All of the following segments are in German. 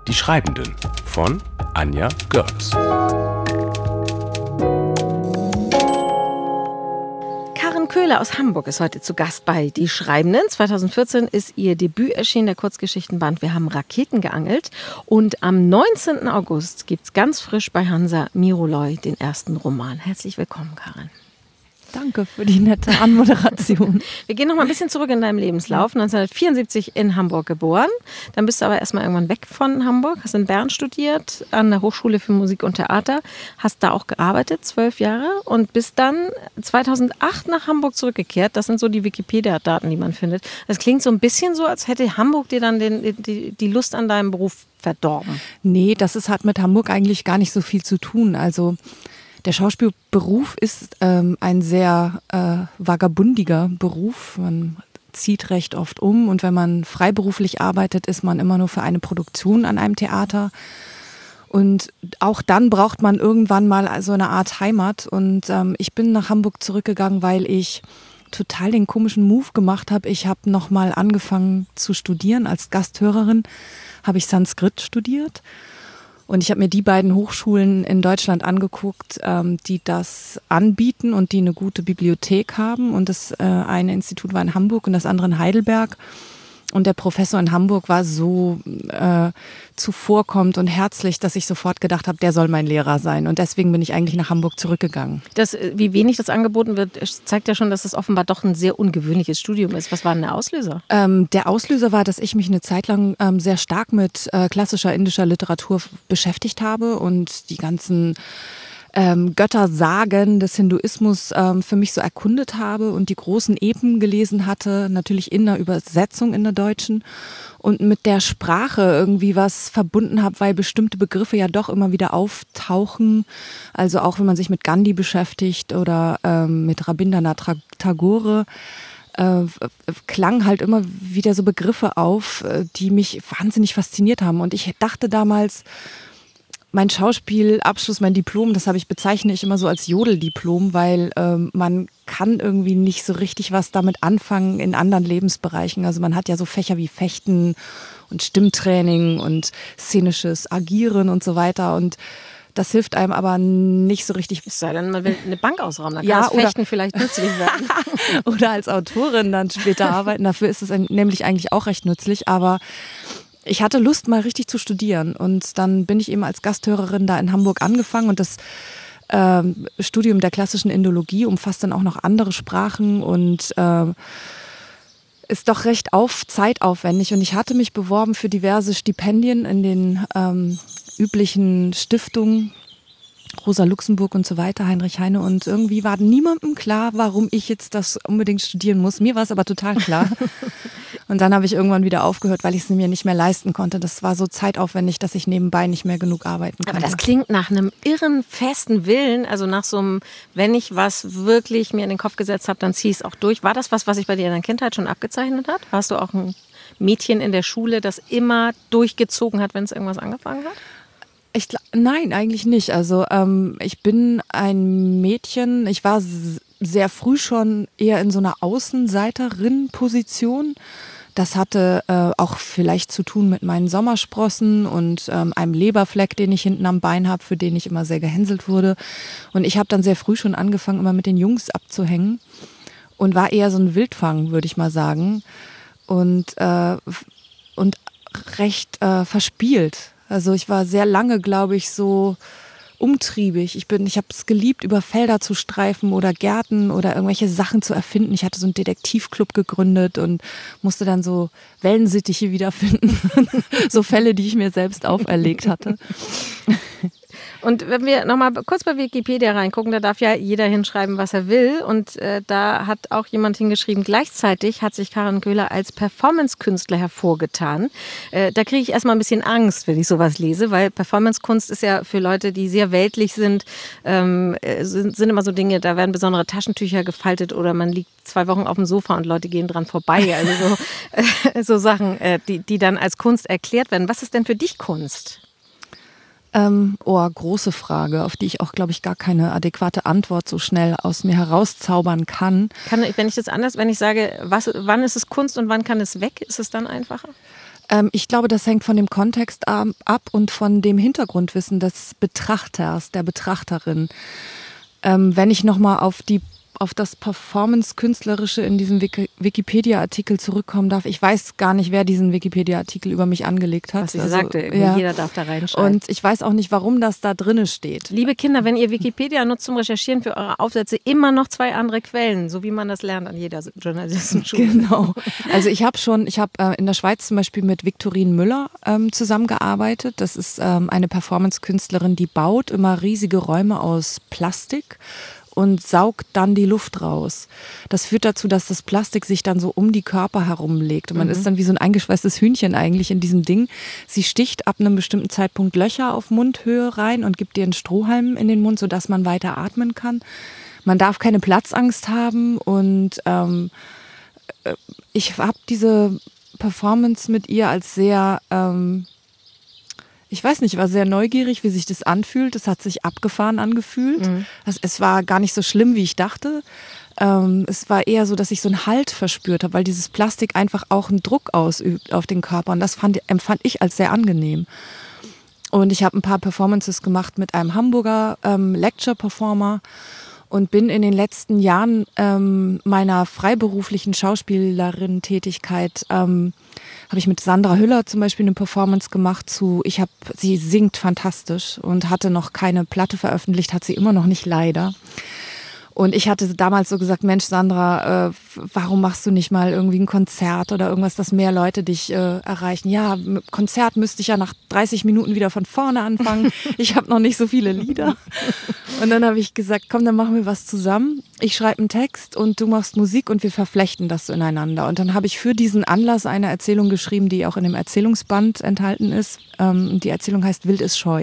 Die Schreibenden von Anja Görbs. Karin Köhler aus Hamburg ist heute zu Gast bei Die Schreibenden. 2014 ist ihr Debüt erschienen, der Kurzgeschichtenband Wir haben Raketen geangelt. Und am 19. August gibt es ganz frisch bei Hansa Miroloy den ersten Roman. Herzlich willkommen, Karin. Danke für die nette Anmoderation. Wir gehen noch mal ein bisschen zurück in deinem Lebenslauf. 1974 in Hamburg geboren. Dann bist du aber erstmal irgendwann weg von Hamburg. Hast in Bern studiert, an der Hochschule für Musik und Theater. Hast da auch gearbeitet, 12 Jahre. Und bist dann 2008 nach Hamburg zurückgekehrt. Das sind so die Wikipedia-Daten, die man findet. Das klingt so ein bisschen so, als hätte Hamburg dir dann die Lust an deinem Beruf verdorben. Nee, hat mit Hamburg eigentlich gar nicht so viel zu tun. Also der Schauspielberuf ist ein sehr vagabundiger Beruf. Man zieht recht oft um und wenn man freiberuflich arbeitet, ist man immer nur für eine Produktion an einem Theater. Und auch dann braucht man irgendwann mal so eine Art Heimat. Und ich bin nach Hamburg zurückgegangen, weil ich total den komischen Move gemacht habe. Ich habe nochmal angefangen zu studieren. Als Gasthörerin habe ich Sanskrit studiert. Und ich habe mir die beiden Hochschulen in Deutschland angeguckt, die das anbieten und die eine gute Bibliothek haben. Und das eine Institut war in Hamburg und das andere in Heidelberg. Und der Professor in Hamburg war so zuvorkommend und herzlich, dass ich sofort gedacht habe, der soll mein Lehrer sein. Und deswegen bin ich eigentlich nach Hamburg zurückgegangen. Wie wenig das angeboten wird, zeigt ja schon, dass es offenbar doch ein sehr ungewöhnliches Studium ist. Was war denn der Auslöser? Der Auslöser war, dass ich mich eine Zeit lang sehr stark mit klassischer indischer Literatur beschäftigt habe und die ganzen Göttersagen des Hinduismus für mich so erkundet habe und die großen Epen gelesen hatte, natürlich in der Übersetzung in der deutschen und mit der Sprache irgendwie was verbunden habe, weil bestimmte Begriffe ja doch immer wieder auftauchen. Also auch wenn man sich mit Gandhi beschäftigt oder mit Rabindranath Tagore, klangen halt immer wieder so Begriffe auf, die mich wahnsinnig fasziniert haben. Und ich dachte damals, mein Schauspielabschluss, mein Diplom, bezeichne ich immer so als Jodeldiplom, weil man kann irgendwie nicht so richtig was damit anfangen in anderen Lebensbereichen. Also man hat ja so Fächer wie Fechten und Stimmtraining und szenisches Agieren und so weiter und das hilft einem aber nicht so richtig. Es sei denn, man will eine Bank ausrauben, dann kann das Fechten vielleicht nützlich werden. Oder als Autorin dann später arbeiten, dafür ist es nämlich eigentlich auch recht nützlich, aber ich hatte Lust, mal richtig zu studieren und dann bin ich eben als Gasthörerin da in Hamburg angefangen und das Studium der klassischen Indologie umfasst dann auch noch andere Sprachen und ist doch recht zeitaufwendig und ich hatte mich beworben für diverse Stipendien in den üblichen Stiftungen, Rosa Luxemburg und so weiter, Heinrich Heine und irgendwie war niemandem klar, warum ich jetzt das unbedingt studieren muss. Mir war es aber total klar. Und dann habe ich irgendwann wieder aufgehört, weil ich es mir nicht mehr leisten konnte. Das war so zeitaufwendig, dass ich nebenbei nicht mehr genug arbeiten konnte. Aber das klingt nach einem irren festen Willen, also nach so einem, wenn ich was wirklich mir in den Kopf gesetzt habe, dann ziehe ich es auch durch. War das was sich bei dir in der Kindheit schon abgezeichnet hat? Warst du auch ein Mädchen in der Schule, das immer durchgezogen hat, wenn es irgendwas angefangen hat? Nein, eigentlich nicht. Also ich bin ein Mädchen. Ich war sehr früh schon eher in so einer Außenseiterin-Position. Das hatte auch vielleicht zu tun mit meinen Sommersprossen und einem Leberfleck, den ich hinten am Bein habe, für den ich immer sehr gehänselt wurde. Und ich habe dann sehr früh schon angefangen, immer mit den Jungs abzuhängen und war eher so ein Wildfang, würde ich mal sagen. Und recht verspielt. Also ich war sehr lange, glaube ich, so umtriebig. Ich habe es geliebt, über Felder zu streifen oder Gärten oder irgendwelche Sachen zu erfinden. Ich hatte so einen Detektivclub gegründet und musste dann so Wellensittiche wiederfinden. So Fälle, die ich mir selbst auferlegt hatte. Und wenn wir nochmal kurz bei Wikipedia reingucken, da darf ja jeder hinschreiben, was er will. Und da hat auch jemand hingeschrieben, gleichzeitig hat sich Karin Köhler als Performance-Künstler hervorgetan. Da kriege ich erstmal ein bisschen Angst, wenn ich sowas lese, weil Performance-Kunst ist ja für Leute, die sehr weltlich sind immer so Dinge, da werden besondere Taschentücher gefaltet oder man liegt 2 Wochen auf dem Sofa und Leute gehen dran vorbei. Also so Sachen, die dann als Kunst erklärt werden. Was ist denn für dich Kunst? Große Frage, auf die ich auch, glaube ich, gar keine adäquate Antwort so schnell aus mir herauszaubern kann. Wenn ich sage, wann ist es Kunst und wann kann es weg, ist es dann einfacher? Ich glaube, das hängt von dem Kontext ab und von dem Hintergrundwissen des Betrachters, der Betrachterin. Wenn ich nochmal auf das Performance-Künstlerische in diesem Wikipedia-Artikel zurückkommen darf. Ich weiß gar nicht, wer diesen Wikipedia-Artikel über mich angelegt hat. Was ich sagte, jeder darf da reinschreiben. Und ich weiß auch nicht, warum das da drinne steht. Liebe Kinder, wenn ihr Wikipedia nutzt zum Recherchieren für eure Aufsätze, immer noch 2 andere Quellen, so wie man das lernt an jeder Journalistenschule. Genau. Also ich habe in der Schweiz zum Beispiel mit Viktorine Müller zusammengearbeitet. Das ist eine Performance-Künstlerin, die baut immer riesige Räume aus Plastik und saugt dann die Luft raus. Das führt dazu, dass das Plastik sich dann so um die Körper herumlegt. Und man ist dann wie so ein eingeschweißtes Hühnchen eigentlich in diesem Ding. Sie sticht ab einem bestimmten Zeitpunkt Löcher auf Mundhöhe rein und gibt dir einen Strohhalm in den Mund, sodass man weiter atmen kann. Man darf keine Platzangst haben. Und ich habe diese Performance mit ihr als sehr... ich weiß nicht, ich war sehr neugierig, wie sich das anfühlt. Es hat sich abgefahren angefühlt. Es war gar nicht so schlimm, wie ich dachte. Es war eher so, dass ich so einen Halt verspürt habe, weil dieses Plastik einfach auch einen Druck ausübt auf den Körper. Und das empfand ich als sehr angenehm. Und ich habe ein paar Performances gemacht mit einem Hamburger Lecture-Performer und bin in den letzten Jahren meiner freiberuflichen Schauspielerin-Tätigkeit habe ich mit Sandra Hüller zum Beispiel eine Performance gemacht sie singt fantastisch und hatte noch keine Platte veröffentlicht, hat sie immer noch nicht, leider. Und ich hatte damals so gesagt, Mensch Sandra, warum machst du nicht mal irgendwie ein Konzert oder irgendwas, dass mehr Leute dich erreichen? Ja, Konzert müsste ich ja nach 30 Minuten wieder von vorne anfangen. Ich habe noch nicht so viele Lieder. Und dann habe ich gesagt, komm, dann machen wir was zusammen. Ich schreibe einen Text und du machst Musik und wir verflechten das so ineinander. Und dann habe ich für diesen Anlass eine Erzählung geschrieben, die auch in dem Erzählungsband enthalten ist. Die Erzählung heißt Wild ist scheu.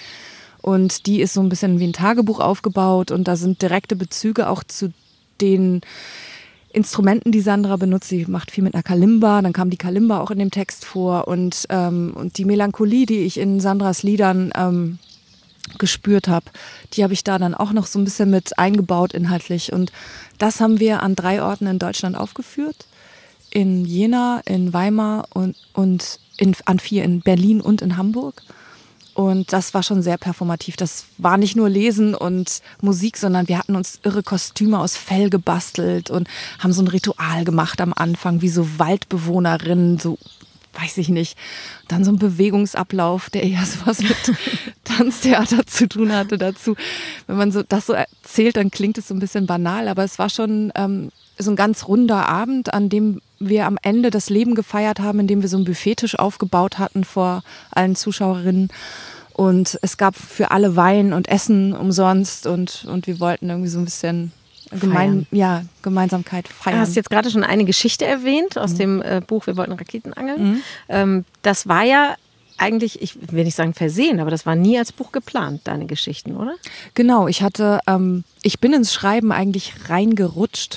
Und die ist so ein bisschen wie ein Tagebuch aufgebaut und da sind direkte Bezüge auch zu den Instrumenten, die Sandra benutzt. Sie macht viel mit einer Kalimba, dann kam die Kalimba auch in dem Text vor und die Melancholie, die ich in Sandras Liedern gespürt habe, die habe ich da dann auch noch so ein bisschen mit eingebaut inhaltlich. Und das haben wir an 3 Orten in Deutschland aufgeführt. In Jena, in Weimar und an 4 in Berlin und in Hamburg. Und das war schon sehr performativ. Das war nicht nur Lesen und Musik, sondern wir hatten uns irre Kostüme aus Fell gebastelt und haben so ein Ritual gemacht am Anfang, wie so Waldbewohnerinnen, so weiß ich nicht. Dann so ein Bewegungsablauf, der eher sowas mit Tanztheater zu tun hatte dazu. Wenn man das so erzählt, dann klingt es so ein bisschen banal, aber es war schon so ein ganz runder Abend, an dem wir am Ende das Leben gefeiert haben, indem wir so einen Buffettisch aufgebaut hatten vor allen Zuschauerinnen. Und es gab für alle Wein und Essen umsonst und wir wollten irgendwie so ein bisschen Gemeinsamkeit feiern. Du hast jetzt gerade schon eine Geschichte erwähnt aus dem Buch Wir wollten Raketen angeln. Das war ja eigentlich, ich will nicht sagen versehen, aber das war nie als Buch geplant, deine Geschichten, oder? Genau, ich bin ins Schreiben eigentlich reingerutscht.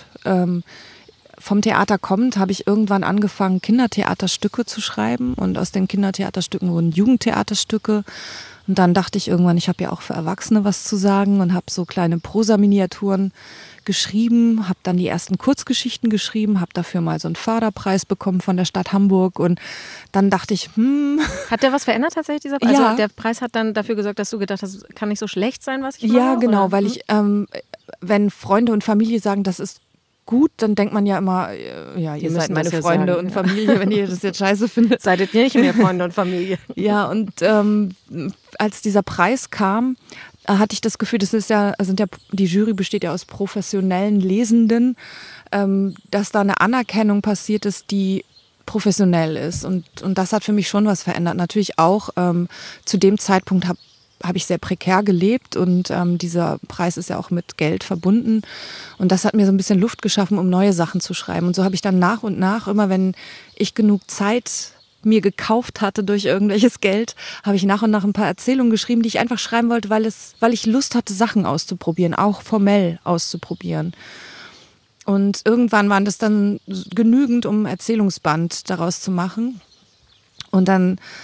Vom Theater kommend habe ich irgendwann angefangen, Kindertheaterstücke zu schreiben und aus den Kindertheaterstücken wurden Jugendtheaterstücke. Und dann dachte ich irgendwann, ich habe ja auch für Erwachsene was zu sagen und habe so kleine Prosa-Miniaturen geschrieben, habe dann die ersten Kurzgeschichten geschrieben, habe dafür mal so einen Förderpreis bekommen von der Stadt Hamburg und dann dachte ich, Hat der was verändert tatsächlich, dieser Preis? Ja. Also der Preis hat dann dafür gesorgt, dass du gedacht hast, kann nicht so schlecht sein, was ich mache? Ja, genau, oder? weil ich, wenn Freunde und Familie sagen, das ist gut, dann denkt man ja immer, ja, ihr seid meine Freunde und Familie, wenn ihr das jetzt scheiße findet. Seid ihr nicht mehr Freunde und Familie. Ja, und als dieser Preis kam, hatte ich das Gefühl, die Jury besteht ja aus professionellen Lesenden, dass da eine Anerkennung passiert ist, die professionell ist. Und das hat für mich schon was verändert. Natürlich auch zu dem Zeitpunkt habe ich sehr prekär gelebt und dieser Preis ist ja auch mit Geld verbunden. Und das hat mir so ein bisschen Luft geschaffen, um neue Sachen zu schreiben. Und so habe ich dann nach und nach, immer wenn ich genug Zeit mir gekauft hatte durch irgendwelches Geld, habe ich nach und nach ein paar Erzählungen geschrieben, die ich einfach schreiben wollte, weil ich Lust hatte, Sachen auszuprobieren, auch formell auszuprobieren. Und irgendwann waren das dann genügend, um ein Erzählungsband daraus zu machen. Und dann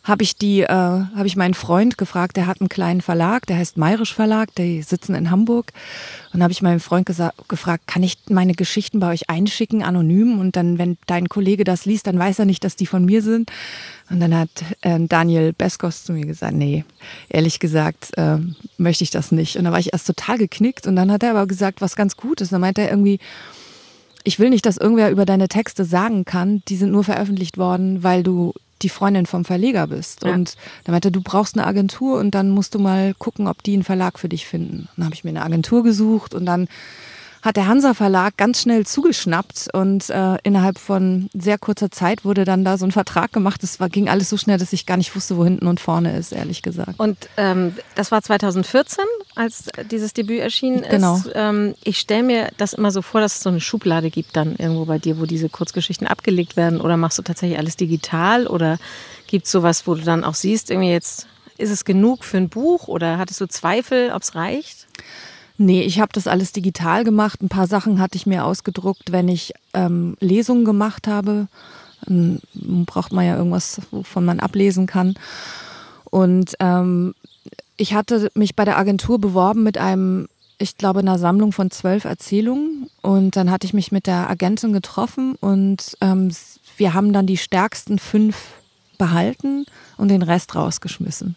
habe ich meinen Freund gefragt, der hat einen kleinen Verlag, der heißt Mayrisch Verlag, die sitzen in Hamburg. Und habe ich meinen Freund gefragt, kann ich meine Geschichten bei euch einschicken, anonym? Und dann, wenn dein Kollege das liest, dann weiß er nicht, dass die von mir sind. Und dann hat Daniel Beskos zu mir gesagt, nee, ehrlich gesagt möchte ich das nicht. Und da war ich erst total geknickt. Und dann hat er aber gesagt, was ganz gut ist. Dann meinte er irgendwie, ich will nicht, dass irgendwer über deine Texte sagen kann, die sind nur veröffentlicht worden, weil du die Freundin vom Verleger bist. Ja. Und dann meinte er, du brauchst eine Agentur und dann musst du mal gucken, ob die einen Verlag für dich finden. Dann habe ich mir eine Agentur gesucht und dann hat der Hansa Verlag ganz schnell zugeschnappt und innerhalb von sehr kurzer Zeit wurde dann da so ein Vertrag gemacht. Ging alles so schnell, dass ich gar nicht wusste, wo hinten und vorne ist, ehrlich gesagt. Und das war 2014, als dieses Debüt erschienen ist. Genau. Ich stelle mir das immer so vor, dass es so eine Schublade gibt dann irgendwo bei dir, wo diese Kurzgeschichten abgelegt werden. Oder machst du tatsächlich alles digital? Oder gibt es sowas, wo du dann auch siehst, irgendwie jetzt ist es genug für ein Buch? Oder hattest du Zweifel, ob es reicht? Nee, ich habe das alles digital gemacht. Ein paar Sachen hatte ich mir ausgedruckt, wenn ich Lesungen gemacht habe. Braucht man ja irgendwas, wovon man ablesen kann. Und ich hatte mich bei der Agentur beworben mit einer Sammlung von 12 Erzählungen. Und dann hatte ich mich mit der Agentin getroffen und wir haben dann die stärksten 5 behalten und den Rest rausgeschmissen.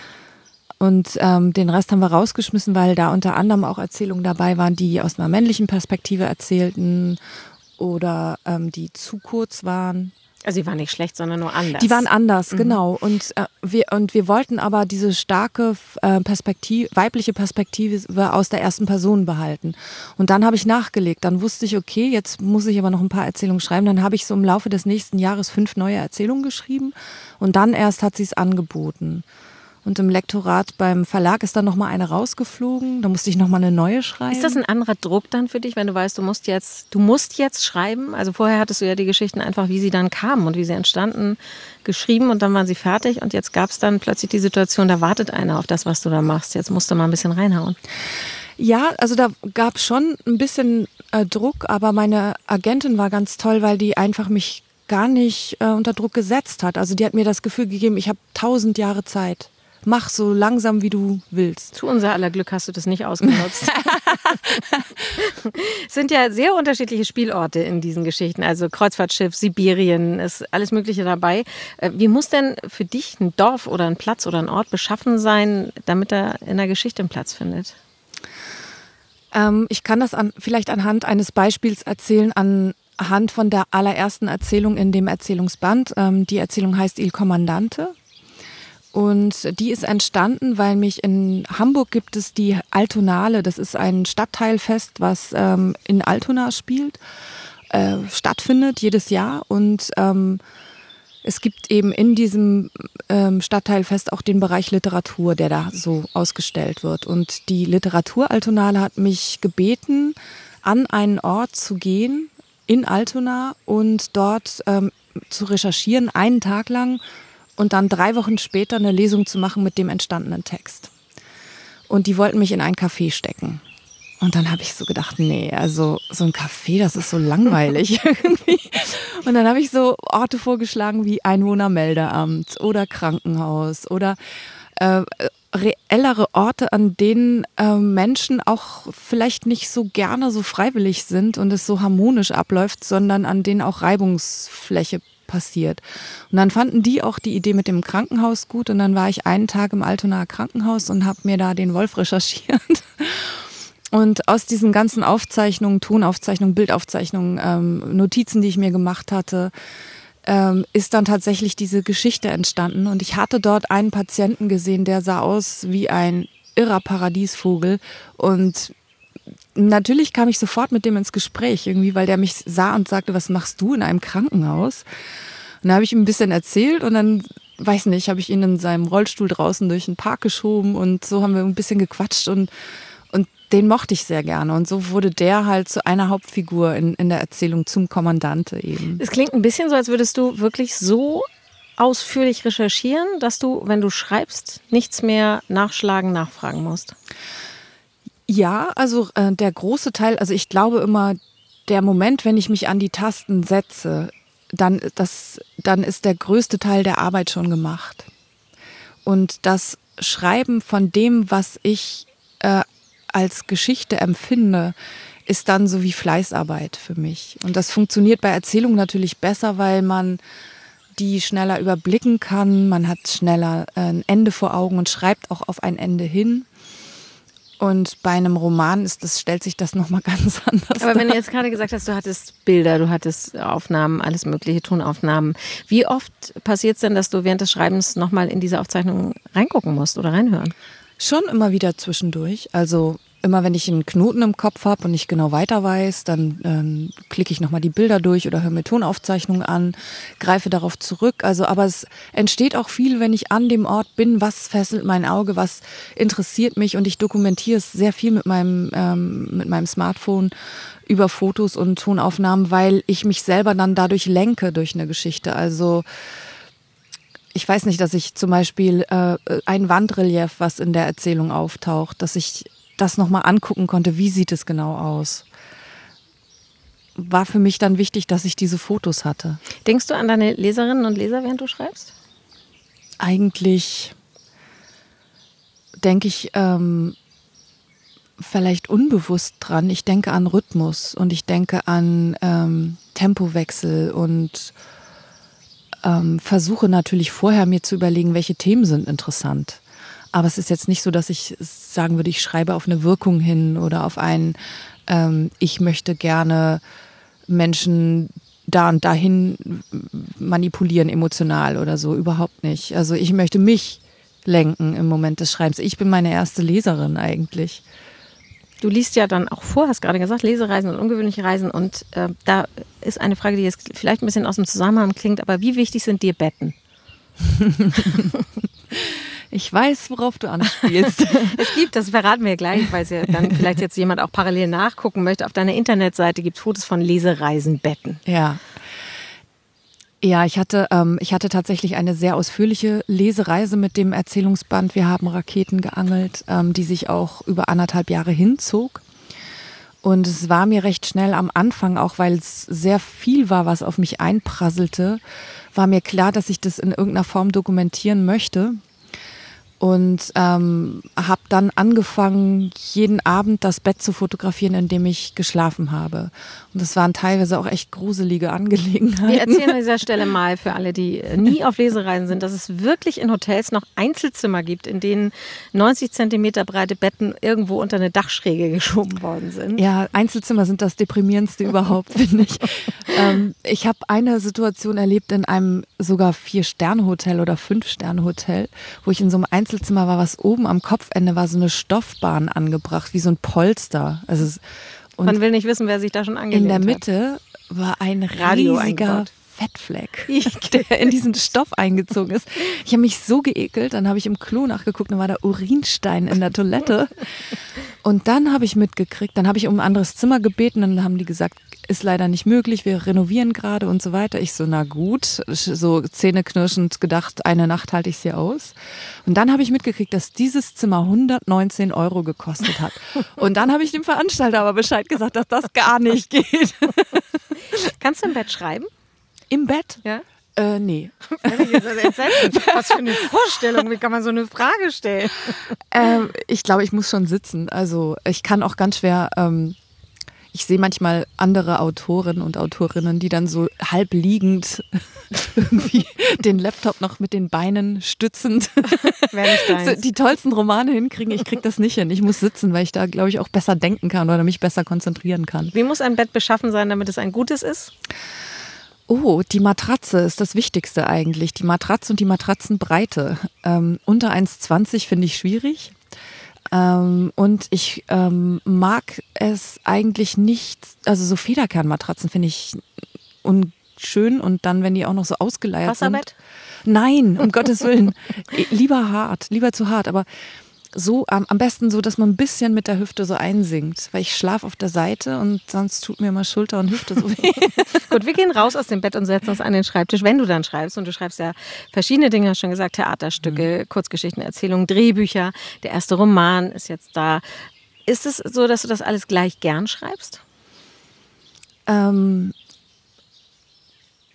Und den Rest haben wir rausgeschmissen, weil da unter anderem auch Erzählungen dabei waren, die aus einer männlichen Perspektive erzählten oder die zu kurz waren. Also die waren nicht schlecht, sondern nur anders. Die waren anders, genau. Und wir wollten aber diese starke weibliche Perspektive aus der ersten Person behalten. Und dann habe ich nachgelegt. Dann wusste ich, okay, jetzt muss ich aber noch ein paar Erzählungen schreiben. Dann habe ich so im Laufe des nächsten Jahres 5 neue Erzählungen geschrieben. Und dann erst hat sie es angeboten. Und im Lektorat beim Verlag ist dann nochmal eine rausgeflogen. Da musste ich nochmal eine neue schreiben. Ist das ein anderer Druck dann für dich, wenn du weißt, du musst jetzt schreiben? Also vorher hattest du ja die Geschichten einfach, wie sie dann kamen und wie sie entstanden, geschrieben und dann waren sie fertig. Und jetzt gab es dann plötzlich die Situation, da wartet einer auf das, was du da machst. Jetzt musst du mal ein bisschen reinhauen. Ja, also da gab es schon ein bisschen Druck, aber meine Agentin war ganz toll, weil die einfach mich gar nicht unter Druck gesetzt hat. Also die hat mir das Gefühl gegeben, ich habe 1000 Jahre Zeit. Mach so langsam, wie du willst. Zu unser aller Glück hast du das nicht ausgenutzt. Es sind ja sehr unterschiedliche Spielorte in diesen Geschichten. Also Kreuzfahrtschiff, Sibirien, ist alles Mögliche dabei. Wie muss denn für dich ein Dorf oder ein Platz oder ein Ort beschaffen sein, damit er in der Geschichte einen Platz findet? Ich kann das vielleicht anhand eines Beispiels erzählen, anhand von der allerersten Erzählung in dem Erzählungsband. Die Erzählung heißt Il Comandante. Und die ist entstanden, weil mich in Hamburg gibt es die Altonale. Das ist ein Stadtteilfest, was in Altona stattfindet jedes Jahr. Und es gibt eben in diesem Stadtteilfest auch den Bereich Literatur, der da so ausgestellt wird. Und die Literatur-Altonale hat mich gebeten, an einen Ort zu gehen in Altona und dort zu recherchieren, einen Tag lang. Und dann 3 Wochen später eine Lesung zu machen mit dem entstandenen Text. Und die wollten mich in ein Café stecken. Und dann habe ich so gedacht, nee, also so ein Café, das ist so langweilig irgendwie. Und dann habe ich so Orte vorgeschlagen wie Einwohnermeldeamt oder Krankenhaus oder reellere Orte, an denen Menschen auch vielleicht nicht so gerne so freiwillig sind und es so harmonisch abläuft, sondern an denen auch Reibungsfläche passiert. Und dann fanden die auch die Idee mit dem Krankenhaus gut und dann war ich einen Tag im Altonaer Krankenhaus und habe mir da den Wolf recherchiert. Und aus diesen ganzen Aufzeichnungen, Tonaufzeichnungen, Bildaufzeichnungen, Notizen, die ich mir gemacht hatte, ist dann tatsächlich diese Geschichte entstanden. Und ich hatte dort einen Patienten gesehen, der sah aus wie ein irrer Paradiesvogel. Und natürlich kam ich sofort mit dem ins Gespräch irgendwie, weil der mich sah und sagte, was machst du in einem Krankenhaus? Und da habe ich ihm ein bisschen erzählt und dann, weiß nicht, habe ich ihn in seinem Rollstuhl draußen durch den Park geschoben und so haben wir ein bisschen gequatscht und den mochte ich sehr gerne. Und so wurde der halt zu einer Hauptfigur in der Erzählung zum Kommandante eben. Es klingt ein bisschen so, als würdest du wirklich so ausführlich recherchieren, dass du, wenn du schreibst, nichts mehr nachschlagen, nachfragen musst. Ja, also der große Teil, also ich glaube immer, der Moment, wenn ich mich an die Tasten setze, dann ist der größte Teil der Arbeit schon gemacht. Und das Schreiben von dem, was ich als Geschichte empfinde, ist dann so wie Fleißarbeit für mich. Und das funktioniert bei Erzählungen natürlich besser, weil man die schneller überblicken kann, man hat schneller ein Ende vor Augen und schreibt auch auf ein Ende hin. Und bei einem Roman stellt sich das nochmal ganz anders dar. Aber wenn du jetzt gerade gesagt hast, du hattest Bilder, du hattest Aufnahmen, alles mögliche, Tonaufnahmen. Wie oft passiert es denn, dass du während des Schreibens nochmal in diese Aufzeichnung reingucken musst oder reinhören? Schon immer wieder zwischendurch. Also immer wenn ich einen Knoten im Kopf habe und nicht genau weiter weiß, dann klicke ich nochmal die Bilder durch oder höre mir Tonaufzeichnungen an, greife darauf zurück. Also, aber es entsteht auch viel, wenn ich an dem Ort bin, was fesselt mein Auge, was interessiert mich, und ich dokumentiere es sehr viel mit meinem Smartphone über Fotos und Tonaufnahmen, weil ich mich selber dann dadurch lenke durch eine Geschichte. Also ich weiß nicht, dass ich zum Beispiel ein Wandrelief, was in der Erzählung auftaucht, dass ich das nochmal angucken konnte, wie sieht es genau aus. War für mich dann wichtig, dass ich diese Fotos hatte. Denkst du an deine Leserinnen und Leser, während du schreibst? Eigentlich denke ich vielleicht unbewusst dran. Ich denke an Rhythmus und ich denke an Tempowechsel und versuche natürlich vorher mir zu überlegen, welche Themen sind interessant. Aber es ist jetzt nicht so, dass ich sagen würde, ich schreibe auf eine Wirkung hin oder auf ich möchte gerne Menschen da und dahin manipulieren emotional oder so. Überhaupt nicht. Also ich möchte mich lenken im Moment des Schreibens. Ich bin meine erste Leserin eigentlich. Du liest ja dann auch vor, hast gerade gesagt, Lesereisen und ungewöhnliche Reisen. Und da ist eine Frage, die jetzt vielleicht ein bisschen aus dem Zusammenhang klingt, aber wie wichtig sind dir Betten? Ich weiß, worauf du anspielst. Es gibt, das verraten wir gleich, weil es ja dann vielleicht jetzt jemand auch parallel nachgucken möchte. Auf deiner Internetseite gibt es Fotos von Lesereisenbetten. Ja. Ja, ich hatte tatsächlich eine sehr ausführliche Lesereise mit dem Erzählungsband Wir haben Raketen geangelt, die sich auch über 1,5 Jahre hinzog. Und es war mir recht schnell am Anfang, auch weil es sehr viel war, was auf mich einprasselte, war mir klar, dass ich das in irgendeiner Form dokumentieren möchte. Und habe dann angefangen, jeden Abend das Bett zu fotografieren, in dem ich geschlafen habe. Und das waren teilweise auch echt gruselige Angelegenheiten. Wir erzählen an dieser Stelle mal für alle, die nie auf Lesereisen sind, dass es wirklich in Hotels noch Einzelzimmer gibt, in denen 90 Zentimeter breite Betten irgendwo unter eine Dachschräge geschoben worden sind. Ja, Einzelzimmer sind das deprimierendste überhaupt, finde ich. Ich habe eine Situation erlebt in einem sogar 4-Sterne-Hotel oder 5-Sterne-Hotel, wo ich in so einem Einzelzimmer war, was oben am Kopfende war, so eine Stoffbahn angebracht, wie so ein Polster. Also, und man will nicht wissen, wer sich da schon angelehnt hat. In der Mitte war ein Radio riesiger eingebaut. Fettfleck, der in diesen Stoff eingezogen ist. Ich habe mich so geekelt, dann habe ich im Klo nachgeguckt, dann war da Urinstein in der Toilette. Und dann habe ich mitgekriegt, dann habe ich um ein anderes Zimmer gebeten, dann haben die gesagt, ist leider nicht möglich, wir renovieren gerade und so weiter. Ich so, na gut, so zähneknirschend gedacht, eine Nacht halte ich es hier aus. Und dann habe ich mitgekriegt, dass dieses Zimmer 119 € gekostet hat. Und dann habe ich dem Veranstalter aber Bescheid gesagt, dass das gar nicht geht. Kannst du im Bett schreiben? Im Bett? Ja. Nee. Was für eine Vorstellung, wie kann man so eine Frage stellen? Ich glaube, ich muss schon sitzen. Also ich kann auch ganz schwer, ich sehe manchmal andere Autoren und Autorinnen, die dann so halb liegend irgendwie den Laptop noch mit den Beinen stützend so die tollsten Romane hinkriegen. Ich kriege das nicht hin. Ich muss sitzen, weil ich da, glaube ich, auch besser denken kann oder mich besser konzentrieren kann. Wie muss ein Bett beschaffen sein, damit es ein gutes ist? Oh, die Matratze ist das Wichtigste eigentlich. Die Matratze und die Matratzenbreite. Unter 1,20 finde ich schwierig. Und ich mag es eigentlich nicht, also so Federkernmatratzen finde ich unschön und dann, wenn die auch noch so ausgeleiert Wasserbett? sind. Nein, um Gottes Willen. Lieber hart, lieber zu hart, aber so am besten so, dass man ein bisschen mit der Hüfte so einsinkt, weil ich schlafe auf der Seite und sonst tut mir immer Schulter und Hüfte so weh. Gut, wir gehen raus aus dem Bett und setzen uns an den Schreibtisch, wenn du dann schreibst. Und du schreibst ja verschiedene Dinge, hast schon gesagt, Theaterstücke, Kurzgeschichten, Erzählungen, Drehbücher. Der erste Roman ist jetzt da. Ist es so, dass du das alles gleich gern schreibst?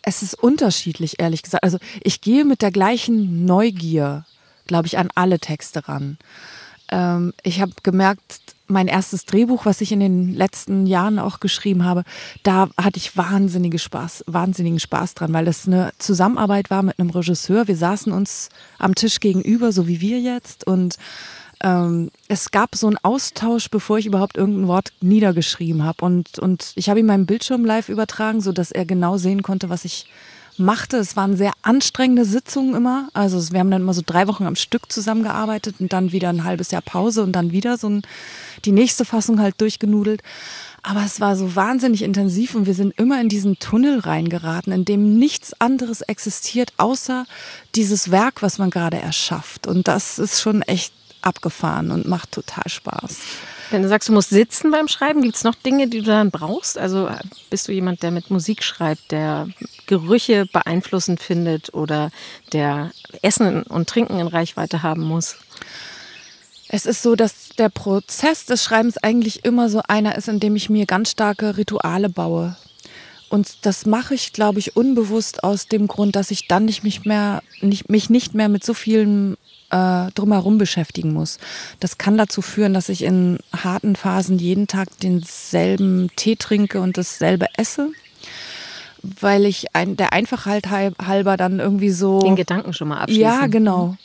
Es ist unterschiedlich, ehrlich gesagt. Also ich gehe mit der gleichen Neugier, glaube ich, an alle Texte ran. Ich habe gemerkt, mein erstes Drehbuch, was ich in den letzten Jahren auch geschrieben habe, da hatte ich wahnsinnigen Spaß dran, weil das eine Zusammenarbeit war mit einem Regisseur. Wir saßen uns am Tisch gegenüber, so wie wir jetzt, und es gab so einen Austausch, bevor ich überhaupt irgendein Wort niedergeschrieben habe. Und ich habe ihm meinen Bildschirm live übertragen, sodass er genau sehen konnte, was ich machte. Es waren sehr anstrengende Sitzungen immer. Also wir haben dann immer so 3 Wochen am Stück zusammengearbeitet und dann wieder ein halbes Jahr Pause und dann wieder die nächste Fassung halt durchgenudelt. Aber es war so wahnsinnig intensiv und wir sind immer in diesen Tunnel reingeraten, in dem nichts anderes existiert, außer dieses Werk, was man gerade erschafft. Und das ist schon echt abgefahren und macht total Spaß. Wenn du sagst, du musst sitzen beim Schreiben, gibt es noch Dinge, die du dann brauchst? Also bist du jemand, der mit Musik schreibt, der Gerüche beeinflussend findet oder der Essen und Trinken in Reichweite haben muss? Es ist so, dass der Prozess des Schreibens eigentlich immer so einer ist, in dem ich mir ganz starke Rituale baue. Und das mache ich, glaube ich, unbewusst aus dem Grund, dass ich dann mich nicht mehr mit so vielen drumherum beschäftigen muss. Das kann dazu führen, dass ich in harten Phasen jeden Tag denselben Tee trinke und dasselbe esse, weil ich der Einfachheit halber dann irgendwie so... Den Gedanken schon mal abschließen. Ja, genau.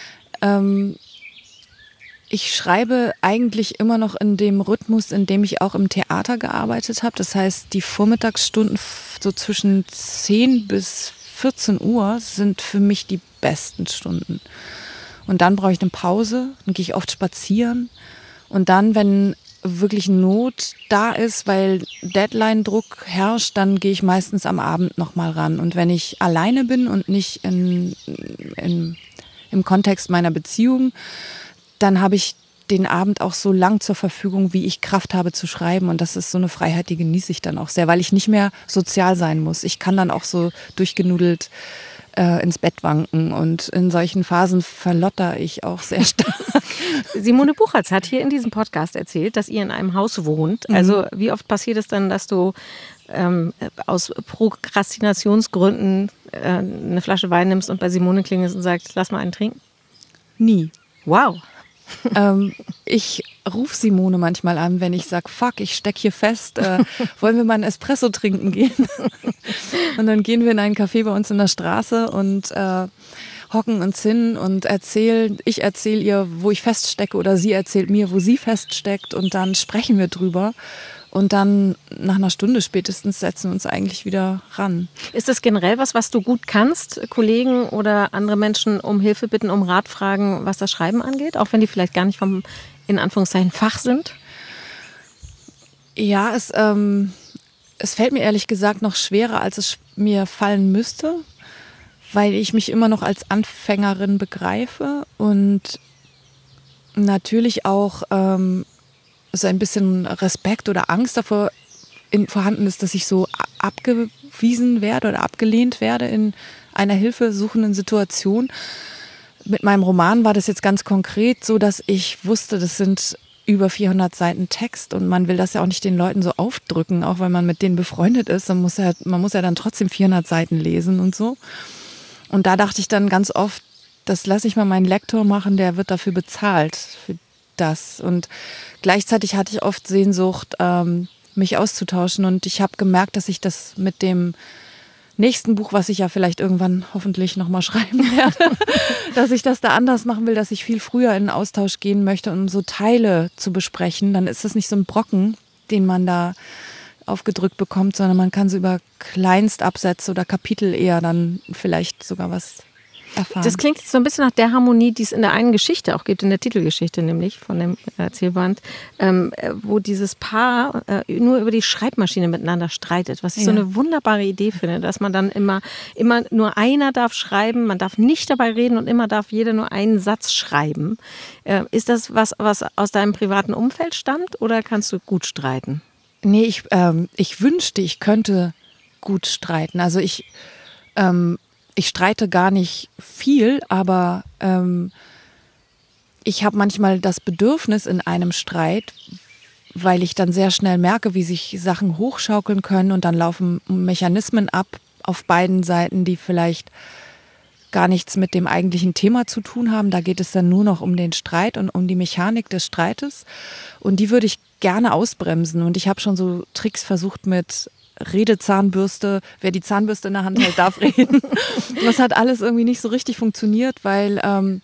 Ich schreibe eigentlich immer noch in dem Rhythmus, in dem ich auch im Theater gearbeitet habe. Das heißt, die Vormittagsstunden so zwischen 10 bis 14 Uhr sind für mich die besten Stunden. Und dann brauche ich eine Pause, dann gehe ich oft spazieren. Und dann, wenn wirklich Not da ist, weil Deadline-Druck herrscht, dann gehe ich meistens am Abend nochmal ran. Und wenn ich alleine bin und nicht im Kontext meiner Beziehung, dann habe ich den Abend auch so lang zur Verfügung, wie ich Kraft habe zu schreiben. Und das ist so eine Freiheit, die genieße ich dann auch sehr, weil ich nicht mehr sozial sein muss. Ich kann dann auch so durchgenudelt ins Bett wanken und in solchen Phasen verlotter ich auch sehr stark. Simone Buchholz hat hier in diesem Podcast erzählt, dass ihr in einem Haus wohnt. Also wie oft passiert es dann, dass du aus Prokrastinationsgründen eine Flasche Wein nimmst und bei Simone klingelst und sagst, lass mal einen trinken? Nie. Wow. Ich rufe Simone manchmal an, wenn ich sage, fuck, ich stecke hier fest, wollen wir mal einen Espresso trinken gehen? Und dann gehen wir in einen Café bei uns in der Straße und hocken uns hin und ich erzähle ihr, wo ich feststecke oder sie erzählt mir, wo sie feststeckt und dann sprechen wir drüber. Und dann nach einer Stunde spätestens setzen wir uns eigentlich wieder ran. Ist das generell was du gut kannst, Kollegen oder andere Menschen um Hilfe bitten, um Rat fragen, was das Schreiben angeht? Auch wenn die vielleicht gar nicht vom, in Anführungszeichen, Fach sind? Ja, es fällt mir ehrlich gesagt noch schwerer, als es mir fallen müsste, weil ich mich immer noch als Anfängerin begreife und natürlich auch so ein bisschen Respekt oder Angst davor vorhanden ist, dass ich so abgewiesen werde oder abgelehnt werde in einer hilfesuchenden Situation. Mit meinem Roman war das jetzt ganz konkret so, dass ich wusste, das sind über 400 Seiten Text und man will das ja auch nicht den Leuten so aufdrücken, auch wenn man mit denen befreundet ist. Man muss ja dann trotzdem 400 Seiten lesen und so. Und da dachte ich dann ganz oft, das lasse ich mal meinen Lektor machen, der wird dafür bezahlt, für das. Und gleichzeitig hatte ich oft Sehnsucht, mich auszutauschen. Und ich habe gemerkt, dass ich das mit dem nächsten Buch, was ich ja vielleicht irgendwann hoffentlich nochmal schreiben werde, dass ich das da anders machen will, dass ich viel früher in den Austausch gehen möchte, um so Teile zu besprechen. Dann ist das nicht so ein Brocken, den man da aufgedrückt bekommt, sondern man kann so über Kleinstabsätze oder Kapitel eher dann vielleicht sogar was erfahren. Das klingt jetzt so ein bisschen nach der Harmonie, die es in der einen Geschichte auch gibt, in der Titelgeschichte nämlich von dem Erzählband, wo dieses Paar nur über die Schreibmaschine miteinander streitet, was ich so eine wunderbare Idee finde, dass man dann immer nur einer darf schreiben, man darf nicht dabei reden und immer darf jeder nur einen Satz schreiben. Ist das was aus deinem privaten Umfeld stammt oder kannst du gut streiten? Nee, ich wünschte, ich könnte gut streiten. Also ich streite gar nicht viel, aber ich habe manchmal das Bedürfnis in einem Streit, weil ich dann sehr schnell merke, wie sich Sachen hochschaukeln können und dann laufen Mechanismen ab, auf beiden Seiten, die vielleicht gar nichts mit dem eigentlichen Thema zu tun haben. Da geht es dann nur noch um den Streit und um die Mechanik des Streites. Und die würde ich gerne ausbremsen. Und ich habe schon so Tricks versucht mit Redezahnbürste. Wer die Zahnbürste in der Hand hält, darf reden. Das hat alles irgendwie nicht so richtig funktioniert, weil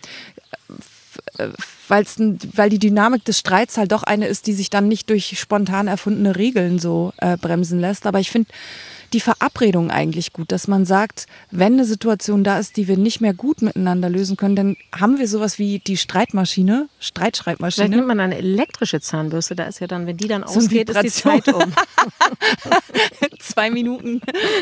die Dynamik des Streits halt doch eine ist, die sich dann nicht durch spontan erfundene Regeln so bremsen lässt. Aber ich finde die Verabredung eigentlich gut, dass man sagt, wenn eine Situation da ist, die wir nicht mehr gut miteinander lösen können, dann haben wir sowas wie die Streitschreibmaschine. Vielleicht nimmt man eine elektrische Zahnbürste, da ist ja dann, wenn die dann so ausgeht, ist die Zeit um. 2 Minuten.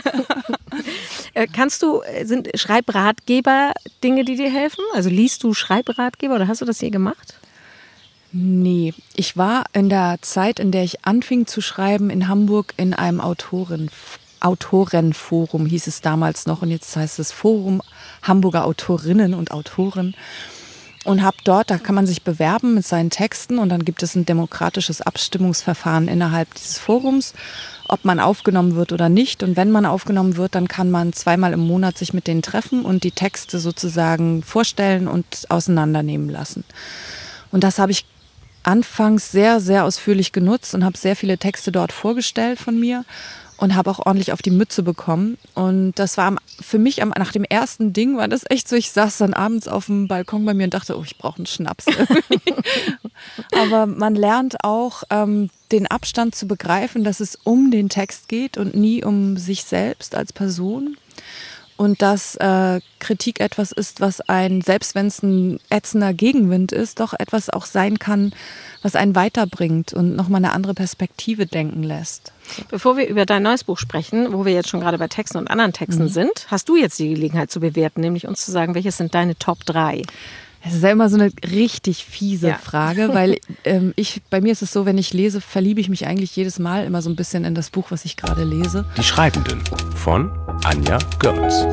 Sind Schreibratgeber Dinge, die dir helfen? Also liest du Schreibratgeber oder hast du das je gemacht? Nee, ich war in der Zeit, in der ich anfing zu schreiben, in Hamburg in einem Autorenforum, hieß es damals noch, und jetzt heißt es Forum Hamburger Autorinnen und Autoren. Und habe dort, da kann man sich bewerben mit seinen Texten und dann gibt es ein demokratisches Abstimmungsverfahren innerhalb dieses Forums, ob man aufgenommen wird oder nicht. Und wenn man aufgenommen wird, dann kann man 2-mal im Monat sich mit denen treffen und die Texte sozusagen vorstellen und auseinandernehmen lassen. Und das habe ich anfangs sehr, sehr ausführlich genutzt und habe sehr viele Texte dort vorgestellt von mir und habe auch ordentlich auf die Mütze bekommen. Und das war für mich nach dem ersten Ding war das echt so, ich saß dann abends auf dem Balkon bei mir und dachte, oh, ich brauche einen Schnaps. Aber man lernt auch den Abstand zu begreifen, dass es um den Text geht und nie um sich selbst als Person. Und dass Kritik etwas ist, was selbst wenn es ein ätzender Gegenwind ist, doch etwas auch sein kann, was einen weiterbringt und nochmal eine andere Perspektive denken lässt. Bevor wir über dein neues Buch sprechen, wo wir jetzt schon gerade bei Texten und anderen Texten sind, hast du jetzt die Gelegenheit zu bewerten, nämlich uns zu sagen, welches sind deine Top 3? Das ist ja immer so eine richtig fiese Frage, weil bei mir ist es so, wenn ich lese, verliebe ich mich eigentlich jedes Mal immer so ein bisschen in das Buch, was ich gerade lese. Die Schreibenden von Anja Görz.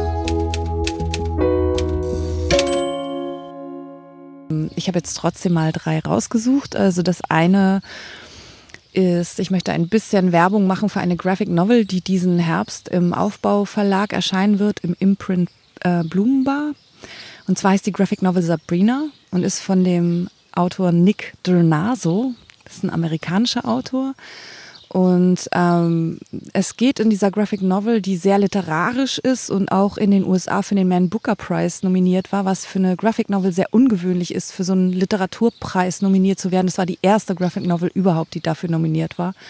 Ich habe jetzt trotzdem mal 3 rausgesucht. Also das eine ist, ich möchte ein bisschen Werbung machen für eine Graphic Novel, die diesen Herbst im Aufbau-Verlag erscheinen wird, im Imprint Blumenbar. Und zwar heißt die Graphic Novel Sabrina und ist von dem Autor Nick Drnaso. Das ist ein amerikanischer Autor. Und es geht in dieser Graphic Novel, die sehr literarisch ist und auch in den USA für den Man Booker Prize nominiert war, was für eine Graphic Novel sehr ungewöhnlich ist, für so einen Literaturpreis nominiert zu werden. Das war die erste Graphic Novel überhaupt, die dafür nominiert war.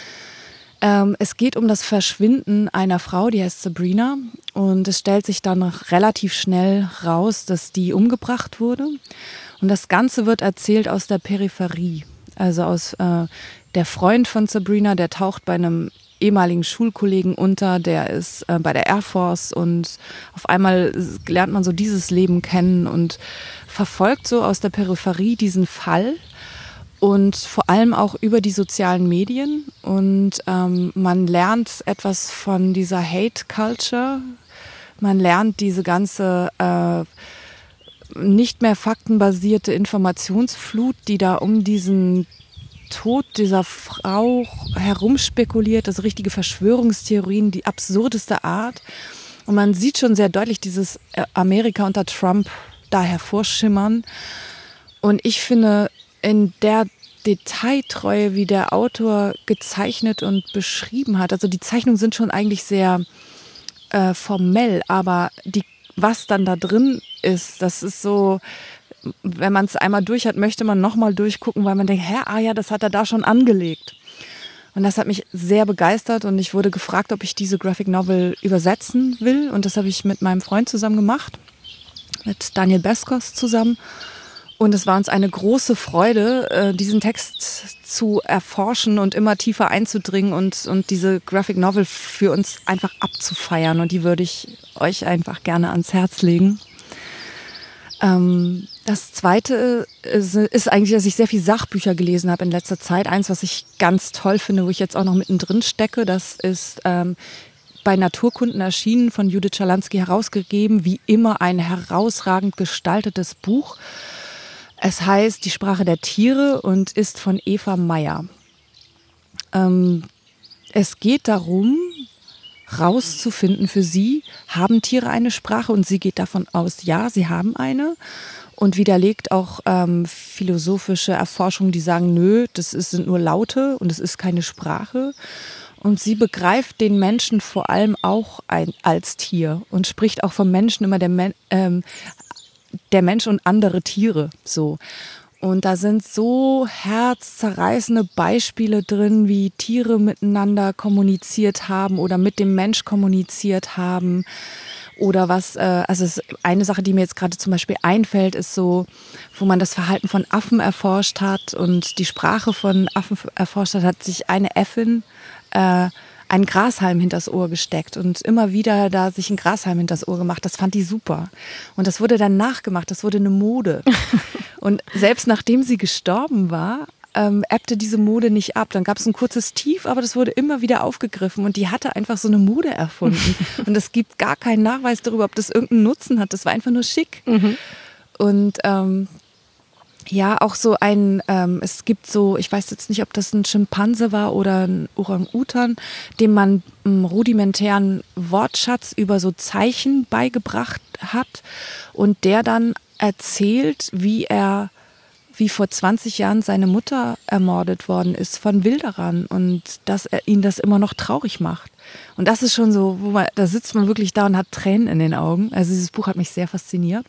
Es geht um das Verschwinden einer Frau, die heißt Sabrina. Und es stellt sich dann relativ schnell raus, dass die umgebracht wurde. Und das Ganze wird erzählt aus der Peripherie. Also aus der Freund von Sabrina, der taucht bei einem ehemaligen Schulkollegen unter, der ist bei der Air Force und auf einmal lernt man so dieses Leben kennen und verfolgt so aus der Peripherie diesen Fall und vor allem auch über die sozialen Medien und man lernt etwas von dieser Hate Culture, man lernt diese ganze nicht mehr faktenbasierte Informationsflut, die da um diesen Tod dieser Frau herumspekuliert, also richtige Verschwörungstheorien, die absurdeste Art. Und man sieht schon sehr deutlich dieses Amerika unter Trump da hervorschimmern. Und ich finde, in der Detailtreue, wie der Autor gezeichnet und beschrieben hat, also die Zeichnungen sind schon eigentlich sehr formell, aber was dann da drin ist, das ist so, wenn man es einmal durch hat, möchte man nochmal durchgucken, weil man denkt, das hat er da schon angelegt. Und das hat mich sehr begeistert und ich wurde gefragt, ob ich diese Graphic Novel übersetzen will. Und das habe ich mit meinem Freund zusammen gemacht, mit Daniel Beskos zusammen. Und es war uns eine große Freude, diesen Text zu erforschen und immer tiefer einzudringen und diese Graphic Novel für uns einfach abzufeiern. Und die würde ich euch einfach gerne ans Herz legen. Das Zweite ist eigentlich, dass ich sehr viel Sachbücher gelesen habe in letzter Zeit. Eins, was ich ganz toll finde, wo ich jetzt auch noch mittendrin stecke, das ist bei Naturkunden erschienen, von Judith Schalansky herausgegeben. Wie immer ein herausragend gestaltetes Buch. Es heißt Die Sprache der Tiere und ist von Eva Meyer. Es geht darum, rauszufinden für sie, haben Tiere eine Sprache, und sie geht davon aus, ja, sie haben eine, und widerlegt auch philosophische Erforschungen, die sagen, nö, sind nur Laute und es ist keine Sprache. Und sie begreift den Menschen vor allem auch als Tier und spricht auch vom Menschen immer der Mensch und andere Tiere, so. Und da sind so herzzerreißende Beispiele drin, wie Tiere miteinander kommuniziert haben oder mit dem Mensch kommuniziert haben. Oder eine Sache, die mir jetzt gerade zum Beispiel einfällt, ist so, wo man das Verhalten von Affen erforscht hat und die Sprache von Affen erforscht hat sich eine Äffin einen Grashalm hinters Ohr gesteckt und immer wieder da sich einen Grashalm hinters Ohr gemacht. Das fand die super. Und das wurde dann nachgemacht, das wurde eine Mode. Und selbst nachdem sie gestorben war, ebbte diese Mode nicht ab. Dann gab es ein kurzes Tief, aber das wurde immer wieder aufgegriffen und die hatte einfach so eine Mode erfunden. Und es gibt gar keinen Nachweis darüber, ob das irgendeinen Nutzen hat. Das war einfach nur schick. Und ja, auch so es gibt so, ich weiß jetzt nicht, ob das ein Schimpanse war oder ein Orang-Utan, dem man einen rudimentären Wortschatz über so Zeichen beigebracht hat und der dann erzählt, wie vor 20 Jahren seine Mutter ermordet worden ist von Wilderern und dass ihn das immer noch traurig macht. Und das ist schon so, da sitzt man wirklich da und hat Tränen in den Augen. Also dieses Buch hat mich sehr fasziniert.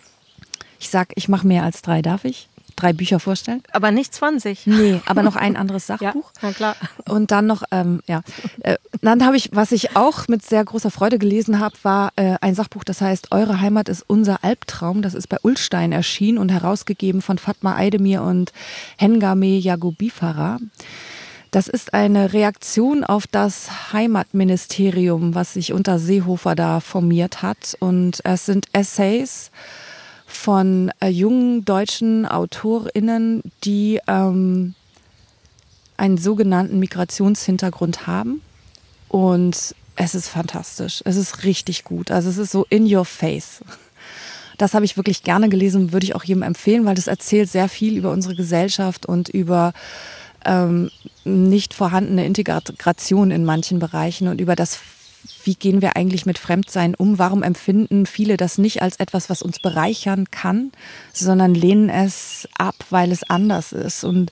Ich mache mehr als 3, darf ich? 3 Bücher vorstellen? Aber nicht 20. Nee, aber noch ein anderes Sachbuch. Ja, na klar. Und dann noch, dann habe ich, was ich auch mit sehr großer Freude gelesen habe, war ein Sachbuch, das heißt Eure Heimat ist unser Albtraum. Das ist bei Ullstein erschienen und herausgegeben von Fatma Aydemir und Hengame Yagubifara. Das ist eine Reaktion auf das Heimatministerium, was sich unter Seehofer da formiert hat. Und es sind Essays von jungen deutschen AutorInnen, die einen sogenannten Migrationshintergrund haben. Und es ist fantastisch. Es ist richtig gut. Also es ist so in your face. Das habe ich wirklich gerne gelesen und würde ich auch jedem empfehlen, weil das erzählt sehr viel über unsere Gesellschaft und über nicht vorhandene Integration in manchen Bereichen und über das, wie gehen wir eigentlich mit Fremdsein um? Warum empfinden viele das nicht als etwas, was uns bereichern kann, sondern lehnen es ab, weil es anders ist? Und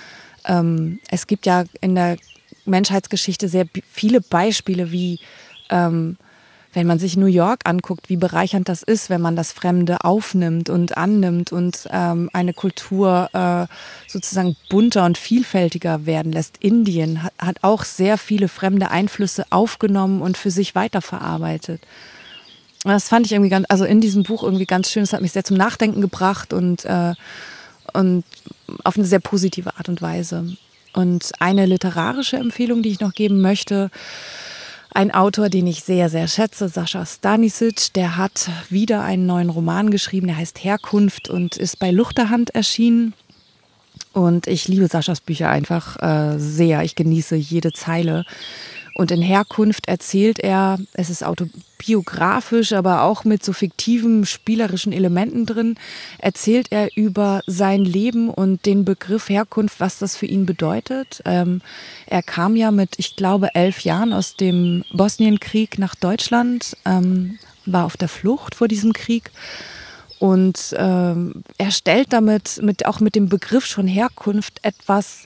es gibt ja in der Menschheitsgeschichte sehr viele Beispiele, wie wenn man sich New York anguckt, wie bereichernd das ist, wenn man das Fremde aufnimmt und annimmt und eine Kultur sozusagen bunter und vielfältiger werden lässt. Indien hat auch sehr viele fremde Einflüsse aufgenommen und für sich weiterverarbeitet. Und das fand ich irgendwie in diesem Buch irgendwie ganz schön. Das hat mich sehr zum Nachdenken gebracht und auf eine sehr positive Art und Weise. Und eine literarische Empfehlung, die ich noch geben möchte: ein Autor, den ich sehr, sehr schätze, Sascha Stanisic, der hat wieder einen neuen Roman geschrieben, der heißt Herkunft und ist bei Luchterhand erschienen. Und ich liebe Saschas Bücher einfach sehr. Ich genieße jede Zeile. Und in Herkunft erzählt er, es ist autobiografisch, aber auch mit so fiktiven, spielerischen Elementen drin, erzählt er über sein Leben und den Begriff Herkunft, was das für ihn bedeutet. Er kam ja mit, ich glaube, 11 Jahren aus dem Bosnienkrieg nach Deutschland, war auf der Flucht vor diesem Krieg. Und er stellt damit, auch mit dem Begriff schon Herkunft, etwas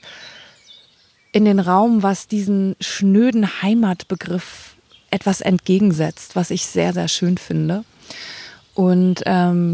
in den Raum, was diesen schnöden Heimatbegriff etwas entgegensetzt, was ich sehr, sehr schön finde. Und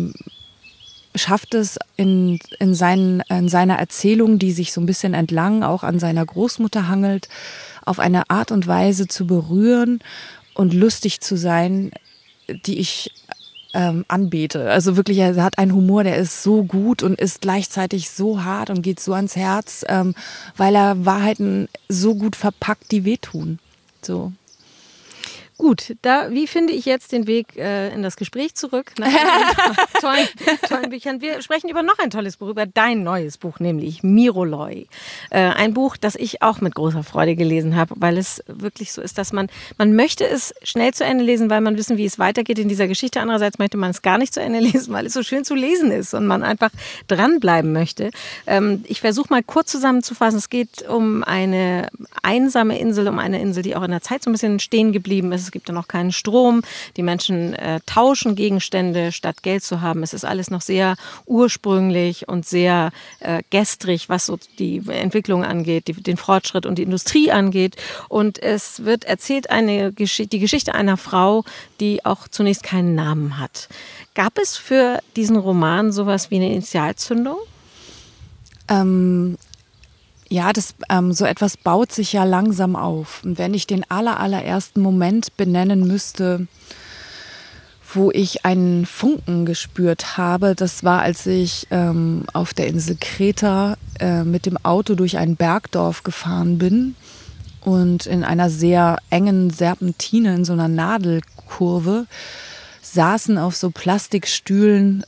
schafft es in seiner Erzählung, die sich so ein bisschen entlang auch an seiner Großmutter hangelt, auf eine Art und Weise zu berühren und lustig zu sein, die ich anbete. Also wirklich, er hat einen Humor, der ist so gut und ist gleichzeitig so hart und geht so ans Herz, weil er Wahrheiten so gut verpackt, die wehtun. So. Gut, wie finde ich jetzt den Weg in das Gespräch zurück? Nach tollen Büchern. Wir sprechen über noch ein tolles Buch, über dein neues Buch, nämlich Miroloi. Ein Buch, das ich auch mit großer Freude gelesen habe, weil es wirklich so ist, dass man möchte es schnell zu Ende lesen, weil man wissen, wie es weitergeht in dieser Geschichte. Andererseits möchte man es gar nicht zu Ende lesen, weil es so schön zu lesen ist und man einfach dranbleiben möchte. Ich versuche mal kurz zusammenzufassen. Es geht um eine einsame Insel, um eine Insel, die auch in der Zeit so ein bisschen stehen geblieben ist. Es gibt ja noch keinen Strom. Die Menschen tauschen Gegenstände, statt Geld zu haben. Es ist alles noch sehr ursprünglich und sehr gestrig, was so die Entwicklung angeht, den Fortschritt und die Industrie angeht. Und es wird erzählt die Geschichte einer Frau, die auch zunächst keinen Namen hat. Gab es für diesen Roman sowas wie eine Initialzündung? Ja, so etwas baut sich ja langsam auf. Und wenn ich den allerersten Moment benennen müsste, wo ich einen Funken gespürt habe, das war, als ich auf der Insel Kreta mit dem Auto durch ein Bergdorf gefahren bin und in einer sehr engen Serpentine, in so einer Nadelkurve, saßen auf so Plastikstühlen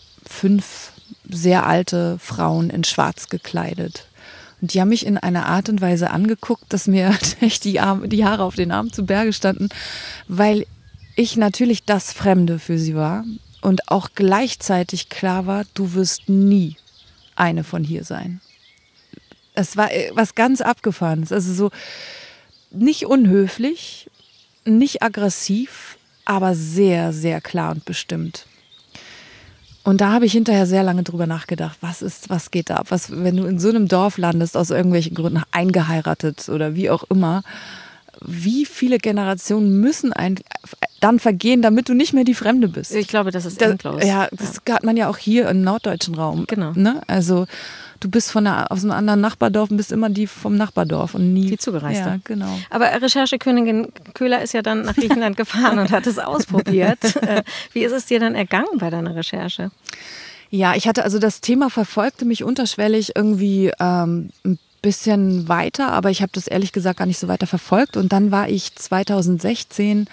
5 sehr alte Frauen in Schwarz gekleidet. Und die haben mich in einer Art und Weise angeguckt, dass mir echt die Haare auf den Armen zu Berge standen, weil ich natürlich das Fremde für sie war und auch gleichzeitig klar war, du wirst nie eine von hier sein. Es war was ganz Abgefahrenes, also so nicht unhöflich, nicht aggressiv, aber sehr, sehr klar und bestimmt. Und da habe ich hinterher sehr lange drüber nachgedacht, was geht da ab? Wenn du in so einem Dorf landest, aus irgendwelchen Gründen eingeheiratet oder wie auch immer, wie viele Generationen müssen dann vergehen, damit du nicht mehr die Fremde bist? Ich glaube, das ist endlos. Ja, das hat man ja auch hier im norddeutschen Raum. Genau. Ne? Also du bist aus einem anderen Nachbardorf und bist immer die vom Nachbardorf und nie die Zugereiste. Ja, genau. Aber Recherchekönigin Köhler ist ja dann nach Griechenland gefahren und hat es ausprobiert. Wie ist es dir dann ergangen bei deiner Recherche? Ja, das Thema verfolgte mich unterschwellig irgendwie ein bisschen weiter, aber ich habe das ehrlich gesagt gar nicht so weiter verfolgt. Und dann war ich 2016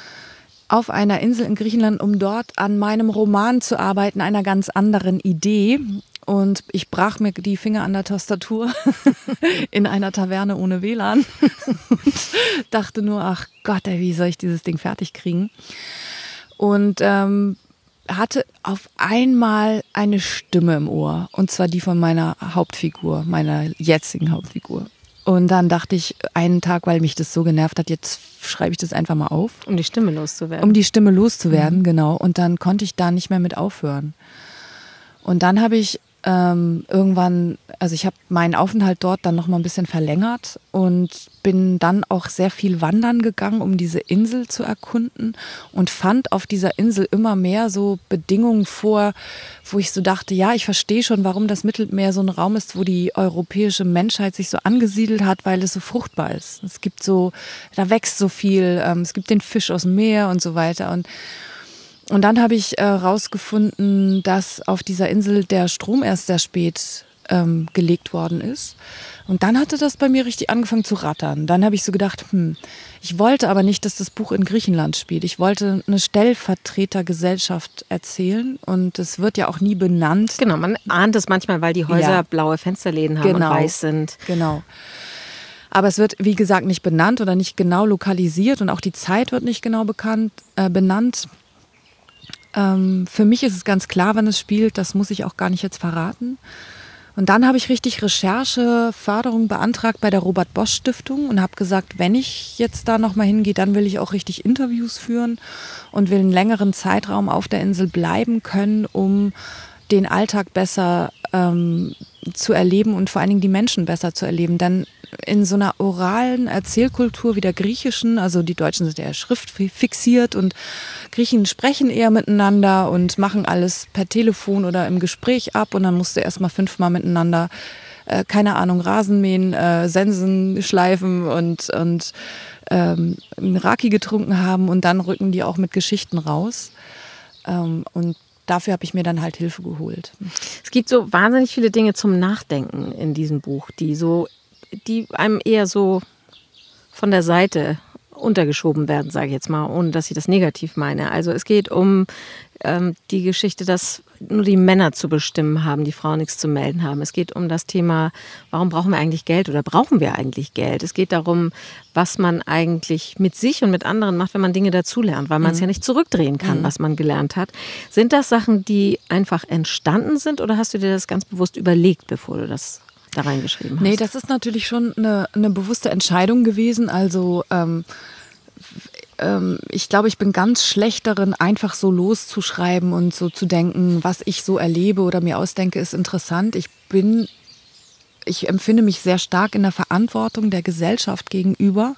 auf einer Insel in Griechenland, um dort an meinem Roman zu arbeiten, einer ganz anderen Idee. Und ich brach mir die Finger an der Tastatur in einer Taverne ohne WLAN und dachte nur, ach Gott, wie soll ich dieses Ding fertig kriegen? Und hatte auf einmal eine Stimme im Ohr, und zwar die von meiner Hauptfigur, meiner jetzigen Hauptfigur. Und dann dachte ich einen Tag, weil mich das so genervt hat, jetzt schreibe ich das einfach mal auf. Um die Stimme loszuwerden. Um die Stimme loszuwerden, genau. Und dann konnte ich da nicht mehr mit aufhören. Und dann habe ich irgendwann, also ich habe meinen Aufenthalt dort dann noch mal ein bisschen verlängert und bin dann auch sehr viel wandern gegangen, um diese Insel zu erkunden, und fand auf dieser Insel immer mehr so Bedingungen vor, wo ich so dachte, ja, ich verstehe schon, warum das Mittelmeer so ein Raum ist, wo die europäische Menschheit sich so angesiedelt hat, weil es so fruchtbar ist. Es gibt so, da wächst so viel, es gibt den Fisch aus dem Meer und so weiter. Und dann habe ich rausgefunden, dass auf dieser Insel der Strom erst sehr spät gelegt worden ist. Und dann hatte das bei mir richtig angefangen zu rattern. Dann habe ich so gedacht, ich wollte aber nicht, dass das Buch in Griechenland spielt. Ich wollte eine Stellvertretergesellschaft erzählen, und es wird ja auch nie benannt. Genau, man ahnt es manchmal, weil die Häuser blaue Fensterläden haben und weiß sind. Genau. Aber es wird, wie gesagt, nicht benannt oder nicht genau lokalisiert, und auch die Zeit wird nicht genau benannt. Für mich ist es ganz klar, wann es spielt, das muss ich auch gar nicht jetzt verraten. Und dann habe ich richtig Rechercheförderung beantragt bei der Robert-Bosch-Stiftung und habe gesagt, wenn ich jetzt da nochmal hingehe, dann will ich auch richtig Interviews führen und will einen längeren Zeitraum auf der Insel bleiben können, um den Alltag besser zu erleben und vor allen Dingen die Menschen besser zu erleben. Denn in so einer oralen Erzählkultur wie der griechischen, also die Deutschen sind eher schriftfixiert und Griechen sprechen eher miteinander und machen alles per Telefon oder im Gespräch ab, und dann musst du erstmal 5-mal miteinander, keine Ahnung, Rasen mähen, Sensen schleifen und Raki getrunken haben, und dann rücken die auch mit Geschichten raus. Und dafür habe ich mir dann halt Hilfe geholt. Es gibt so wahnsinnig viele Dinge zum Nachdenken in diesem Buch, die einem eher so von der Seite untergeschoben werden, sage ich jetzt mal, ohne dass ich das negativ meine. Also es geht um die Geschichte, dass nur die Männer zu bestimmen haben, die Frauen nichts zu melden haben. Es geht um das Thema, warum brauchen wir eigentlich Geld oder brauchen wir eigentlich Geld? Es geht darum, was man eigentlich mit sich und mit anderen macht, wenn man Dinge dazulernt, weil man es ja nicht zurückdrehen kann, was man gelernt hat. Sind das Sachen, die einfach entstanden sind oder hast du dir das ganz bewusst überlegt, bevor du das da reingeschrieben hast? Nee, das ist natürlich schon eine bewusste Entscheidung gewesen. Also ich glaube, ich bin ganz schlecht darin, einfach so loszuschreiben und so zu denken, was ich so erlebe oder mir ausdenke, ist interessant. Ich empfinde mich sehr stark in der Verantwortung der Gesellschaft gegenüber.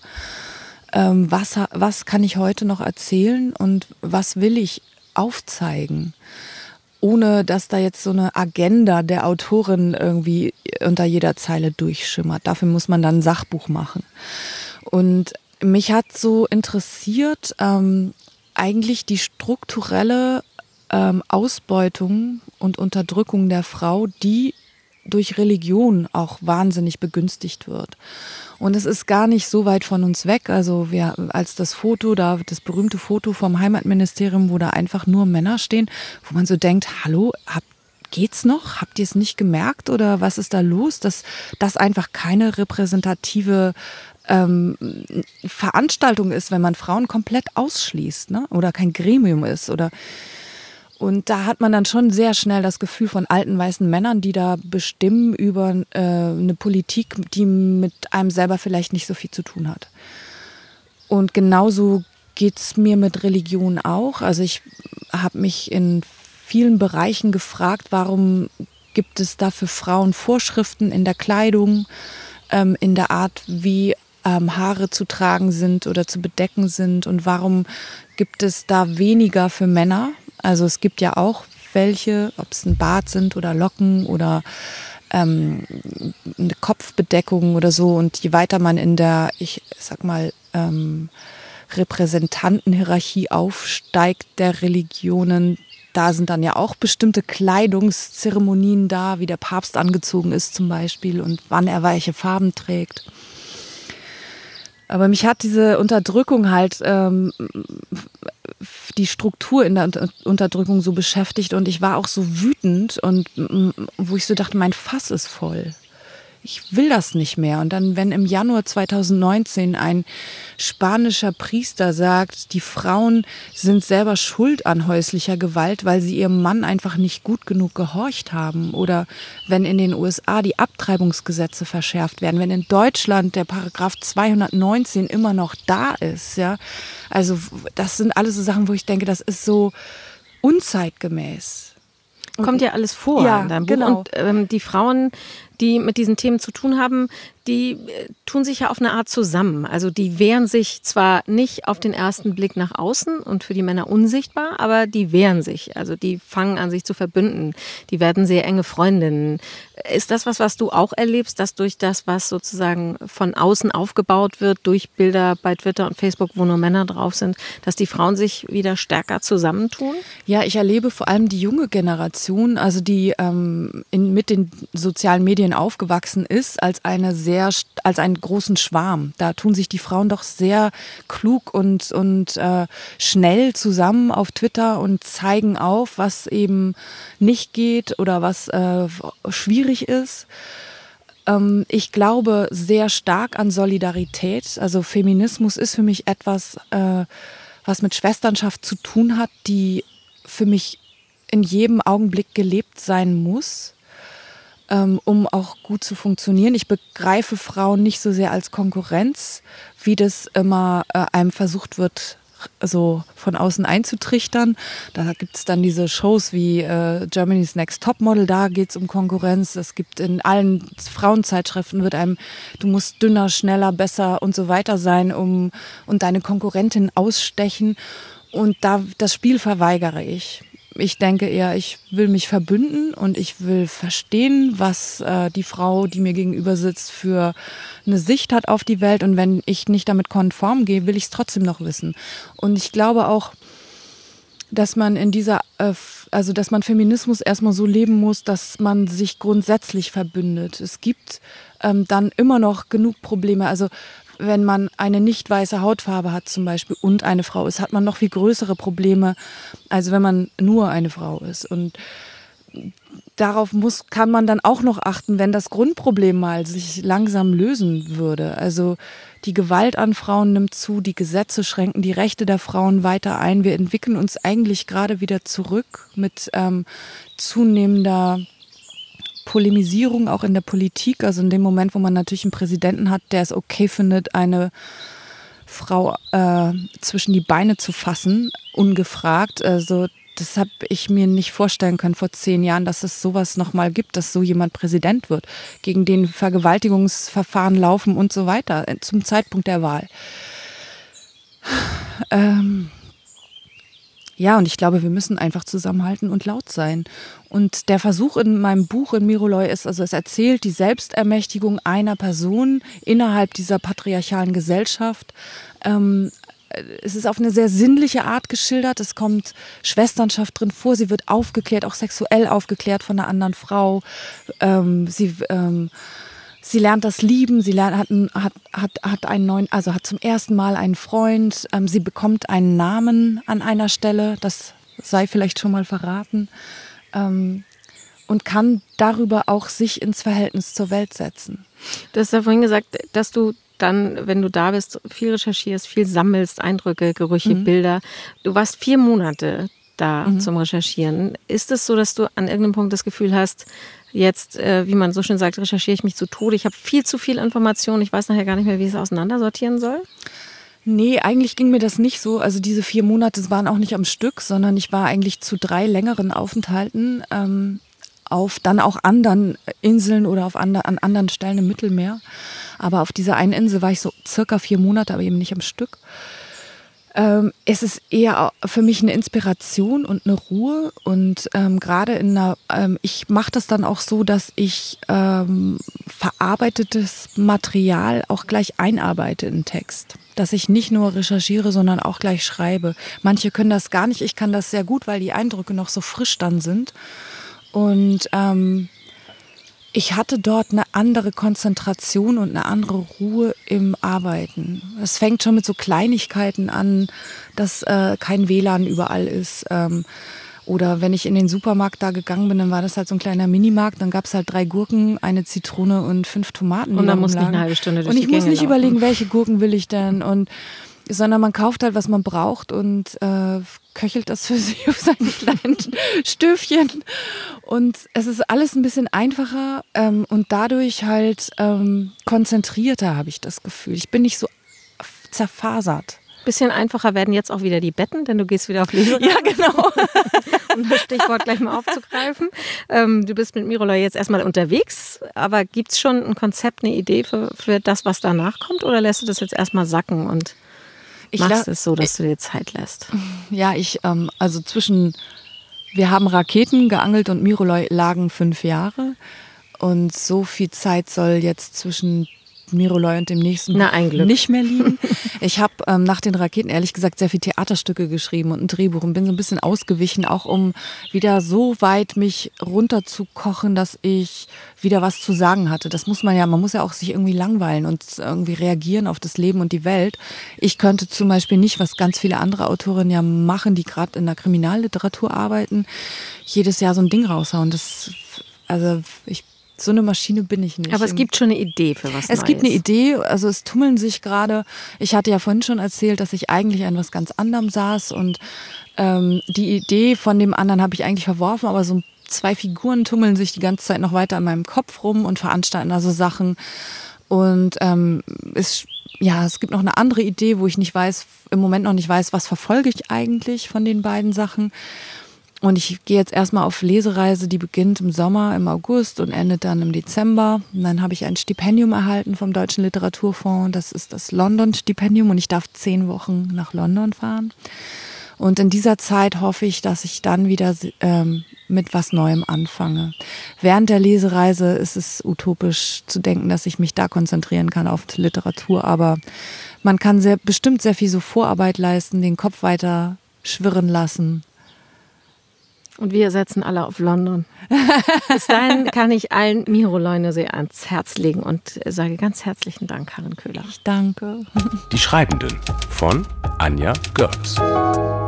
Was kann ich heute noch erzählen und was will ich aufzeigen? Ohne dass da jetzt so eine Agenda der Autorin irgendwie unter jeder Zeile durchschimmert. Dafür muss man dann ein Sachbuch machen. Und mich hat so interessiert eigentlich die strukturelle Ausbeutung und Unterdrückung der Frau, die durch Religion auch wahnsinnig begünstigt wird. Und es ist gar nicht so weit von uns weg. Also als das berühmte Foto vom Heimatministerium, wo da einfach nur Männer stehen, wo man so denkt, hallo, geht's noch? Habt ihr es nicht gemerkt oder was ist da los? Dass das einfach keine repräsentative Veranstaltung ist, wenn man Frauen komplett ausschließt, ne? Oder kein Gremium ist und da hat man dann schon sehr schnell das Gefühl von alten weißen Männern, die da bestimmen über eine Politik, die mit einem selber vielleicht nicht so viel zu tun hat. Und genauso geht's mir mit Religion auch. Also ich habe mich in vielen Bereichen gefragt, warum gibt es da für Frauen Vorschriften in der Kleidung, in der Art, wie Haare zu tragen sind oder zu bedecken sind und warum gibt es da weniger für Männer? Also es gibt ja auch welche, ob es ein Bart sind oder Locken oder eine Kopfbedeckung oder so und je weiter man in der, ich sag mal, Repräsentantenhierarchie aufsteigt der Religionen, da sind dann ja auch bestimmte Kleidungszeremonien da, wie der Papst angezogen ist zum Beispiel und wann er welche Farben trägt. Aber mich hat diese Unterdrückung halt, die Struktur in der Unterdrückung so beschäftigt und ich war auch so wütend und wo ich so dachte, mein Fass ist voll. Ich will das nicht mehr. Und dann, wenn im Januar 2019 ein spanischer Priester sagt, die Frauen sind selber schuld an häuslicher Gewalt, weil sie ihrem Mann einfach nicht gut genug gehorcht haben. Oder wenn in den USA die Abtreibungsgesetze verschärft werden, wenn in Deutschland der Paragraph 219 immer noch da ist. Ja? Also das sind alles so Sachen, wo ich denke, das ist so unzeitgemäß. Kommt ja alles vor in deinem Buch. Genau. Und die Frauen, die mit diesen Themen zu tun haben, die tun sich ja auf eine Art zusammen. Also die wehren sich zwar nicht auf den ersten Blick nach außen und für die Männer unsichtbar, aber die wehren sich. Also die fangen an, sich zu verbünden. Die werden sehr enge Freundinnen. Ist das was du auch erlebst, dass durch das, was sozusagen von außen aufgebaut wird, durch Bilder bei Twitter und Facebook, wo nur Männer drauf sind, dass die Frauen sich wieder stärker zusammentun? Ja, ich erlebe vor allem die junge Generation, also die mit den sozialen Medien aufgewachsen ist, als einen großen Schwarm. Da tun sich die Frauen doch sehr klug und schnell zusammen auf Twitter und zeigen auf, was eben nicht geht oder was schwierig ist. Ich glaube sehr stark an Solidarität. Also Feminismus ist für mich etwas, was mit Schwesternschaft zu tun hat, die für mich in jedem Augenblick gelebt sein muss, um auch gut zu funktionieren. Ich begreife Frauen nicht so sehr als Konkurrenz, wie das immer einem versucht wird, so von außen einzutrichtern. Da gibt es dann diese Shows wie Germany's Next Topmodel, da geht es um Konkurrenz. Es gibt in allen Frauenzeitschriften wird einem, du musst dünner, schneller, besser und so weiter sein, und deine Konkurrentin ausstechen. Und das Spiel verweigere ich. Ich denke eher, ich will mich verbünden und ich will verstehen, was die Frau, die mir gegenüber sitzt, für eine Sicht hat auf die Welt. Und wenn ich nicht damit konform gehe, will ich es trotzdem noch wissen. Und ich glaube auch, dass man dass man Feminismus erstmal so leben muss, dass man sich grundsätzlich verbündet. Es gibt dann immer noch genug Probleme. Also wenn man eine nicht weiße Hautfarbe hat zum Beispiel und eine Frau ist, hat man noch viel größere Probleme, als wenn man nur eine Frau ist. Und darauf kann man dann auch noch achten, wenn das Grundproblem mal sich langsam lösen würde. Also die Gewalt an Frauen nimmt zu, die Gesetze schränken die Rechte der Frauen weiter ein. Wir entwickeln uns eigentlich gerade wieder zurück mit zunehmender Polemisierung auch in der Politik. Also in dem Moment, wo man natürlich einen Präsidenten hat, der es okay findet, eine Frau zwischen die Beine zu fassen, ungefragt. Also das habe ich mir nicht vorstellen können vor 10 Jahren, dass es sowas nochmal gibt, dass so jemand Präsident wird, gegen den Vergewaltigungsverfahren laufen und so weiter zum Zeitpunkt der Wahl. Ja, und ich glaube, wir müssen einfach zusammenhalten und laut sein. Und der Versuch in meinem Buch in Miroloj ist, also es erzählt die Selbstermächtigung einer Person innerhalb dieser patriarchalen Gesellschaft. Es ist auf eine sehr sinnliche Art geschildert. Es kommt Schwesternschaft drin vor. Sie wird aufgeklärt, auch sexuell aufgeklärt von einer anderen Frau. Sie lernt das Lieben. Sie hat einen neuen, also hat zum ersten Mal einen Freund. Sie bekommt einen Namen an einer Stelle. Das sei vielleicht schon mal verraten. Und kann darüber auch sich ins Verhältnis zur Welt setzen. Du hast ja vorhin gesagt, dass du dann, wenn du da bist, viel recherchierst, viel sammelst, Eindrücke, Gerüche, Bilder. Du warst 4 Monate da zum Recherchieren. Ist es so, dass du an irgendeinem Punkt das Gefühl hast, jetzt, wie man so schön sagt, recherchiere ich mich zu Tode, ich habe viel zu viel Information, ich weiß nachher gar nicht mehr, wie ich es auseinandersortieren soll? Nee, eigentlich ging mir das nicht so. Also diese 4 Monate waren auch nicht am Stück, sondern ich war eigentlich zu 3 längeren Aufenthalten auf dann auch anderen Inseln oder an anderen Stellen im Mittelmeer. Aber auf dieser einen Insel war ich so circa 4 Monate, aber eben nicht am Stück. Es ist eher für mich eine Inspiration und eine Ruhe. Und gerade ich mache das dann auch so, dass ich verarbeitetes Material auch gleich einarbeite in den Text. Dass ich nicht nur recherchiere, sondern auch gleich schreibe. Manche können das gar nicht, ich kann das sehr gut, weil die Eindrücke noch so frisch dann sind. Und ich hatte dort eine andere Konzentration und eine andere Ruhe im Arbeiten. Es fängt schon mit so Kleinigkeiten an, dass kein WLAN überall ist. Oder wenn ich in den Supermarkt da gegangen bin, dann war das halt so ein kleiner Minimarkt. Dann gab es halt 3 Gurken, eine Zitrone und 5 Tomaten. Und dann muss nicht eine halbe Stunde durch die Gänge Und ich muss nicht laufen. überlegen, welche Gurken will ich denn. Sondern man kauft halt, was man braucht und köchelt das für sich auf seine kleinen Stöfchen. Und es ist alles ein bisschen einfacher und dadurch halt konzentrierter, habe ich das Gefühl. Ich bin nicht so zerfasert. Bisschen einfacher werden jetzt auch wieder die Betten, denn du gehst wieder auf Lesereise. Ja, genau. Um das Stichwort gleich mal aufzugreifen. Du bist mit Miroloj jetzt erstmal unterwegs, aber gibt es schon ein Konzept, eine Idee für das, was danach kommt? Oder lässt du das jetzt erstmal sacken und machst es so, dass du dir Zeit lässt? Ja, wir haben Raketen geangelt und Miroloj lagen 5 Jahre. Und so viel Zeit soll jetzt zwischen Miroloj und dem nächsten nicht mehr liegen. Ich habe nach den Raketen ehrlich gesagt sehr viele Theaterstücke geschrieben und ein Drehbuch und bin so ein bisschen ausgewichen, auch um wieder so weit mich runterzukochen, dass ich wieder was zu sagen hatte. Das muss man muss ja auch sich irgendwie langweilen und irgendwie reagieren auf das Leben und die Welt. Ich könnte zum Beispiel nicht, was ganz viele andere Autorinnen ja machen, die gerade in der Kriminalliteratur arbeiten, jedes Jahr so ein Ding raushauen. So eine Maschine bin ich nicht. Aber es gibt schon eine Idee für was Neues. Es gibt eine Idee, also es tummeln sich gerade. Ich hatte ja vorhin schon erzählt, dass ich eigentlich an was ganz anderem saß und die Idee von dem anderen habe ich eigentlich verworfen, aber so 2 Figuren tummeln sich die ganze Zeit noch weiter in meinem Kopf rum und veranstalten also Sachen. Und es gibt noch eine andere Idee, wo ich im Moment noch nicht weiß, was verfolge ich eigentlich von den beiden Sachen. Und ich gehe jetzt erstmal auf Lesereise, die beginnt im Sommer, im August und endet dann im Dezember. Und dann habe ich ein Stipendium erhalten vom Deutschen Literaturfonds. Das ist das London-Stipendium und ich darf 10 Wochen nach London fahren. Und in dieser Zeit hoffe ich, dass ich dann wieder mit was Neuem anfange. Während der Lesereise ist es utopisch zu denken, dass ich mich da konzentrieren kann auf Literatur. Aber man kann bestimmt sehr viel so Vorarbeit leisten, den Kopf weiter schwirren lassen. Und wir setzen alle auf London. Bis dahin kann ich allen Miro Leunersee ans Herz legen und sage ganz herzlichen Dank, Karin Köhler. Ich danke. Die Schreibenden von Anja Görz.